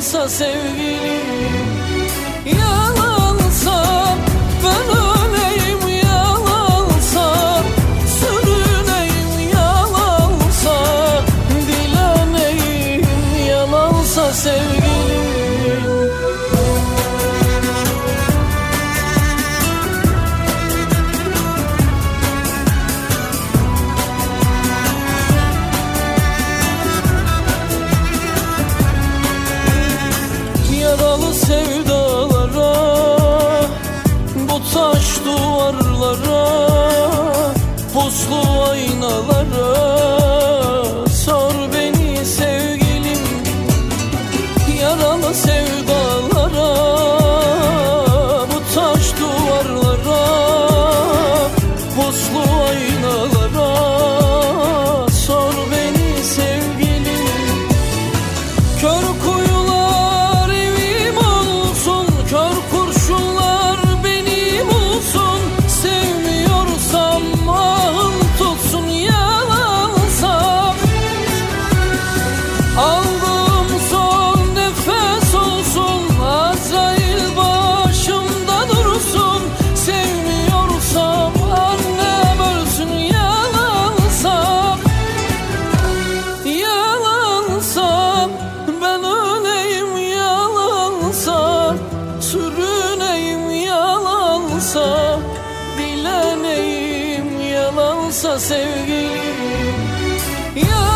yalansa sevgilim, yalansa ben öleyim, yalansa sürüneyim, yalansa dileneyim, yalansa sevgilim. Yaralı sevdalara, bu taş duvarlara, puslu aynalara sor beni sevgilim. Yaralı sevdalara, bu taş duvarlara, puslu aynalara sor beni sevgilim. Kör kuyular evim olsun, kör kurşunlar benim olsun. Sevmiyorsam ahım tutsun, yalansa aldığım son nefes olsun. Azrail başımda dursun. Sevmiyorsam annem ölsün, yalansa, yalansa ben öleyim, yalansa sürüneyim, yalansa dileneyim, yalansa sevgilim, yalansa